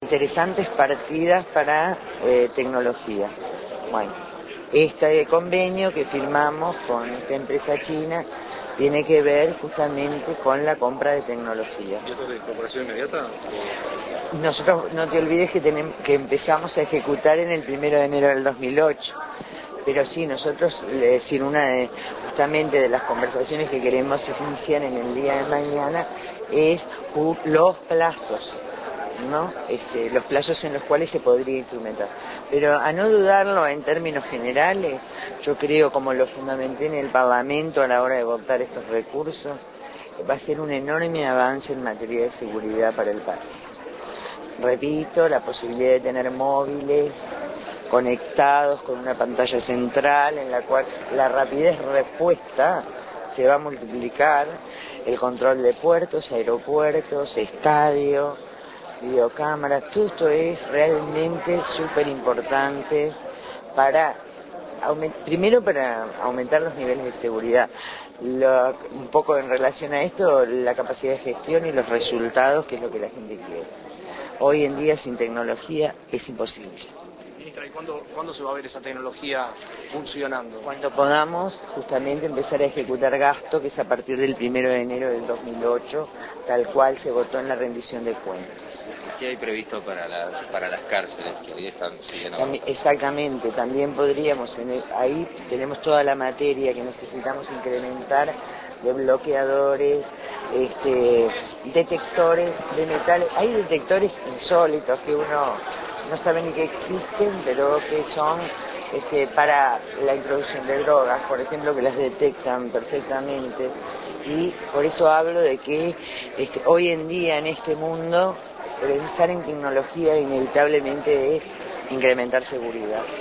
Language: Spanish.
Interesantes partidas para tecnología. Bueno, este convenio que firmamos con esta empresa china tiene que ver justamente con la compra de tecnología. ¿Y esto de incorporación inmediata? Nosotros, no te olvides que empezamos a ejecutar en el 1 de enero del 2008. Pero sí, nosotros, justamente de las conversaciones que queremos iniciar en el día de mañana es los plazos, ¿no? Los plazos en los cuales se podría instrumentar. Pero a no dudarlo en términos generales, yo creo, como lo fundamenté en el Parlamento a la hora de votar estos recursos, va a ser un enorme avance en materia de seguridad para el país. Repito, la posibilidad de tener móviles conectados con una pantalla central en la cual la rapidez respuesta se va a multiplicar, el control de puertos, aeropuertos, estadios, videocámaras, todo esto es realmente súper importante primero para aumentar los niveles de seguridad, un poco en relación a esto, la capacidad de gestión y los resultados, que es lo que la gente quiere. Hoy en día sin tecnología es imposible. Ministra, ¿y cuándo se va a ver esa tecnología funcionando? Cuando podamos justamente empezar a ejecutar gasto, que es a partir del 1 de enero del 2008, tal cual se votó en la rendición de cuentas. ¿Qué hay previsto para las cárceles que hoy siguen abajo? Exactamente, también podríamos, ahí tenemos toda la materia que necesitamos incrementar, de bloqueadores, detectores de metales. Hay detectores insólitos que uno no sabe ni que existen, pero que son para la introducción de drogas, por ejemplo, que las detectan perfectamente. Y por eso hablo de que hoy en día en este mundo pensar en tecnología inevitablemente es incrementar seguridad.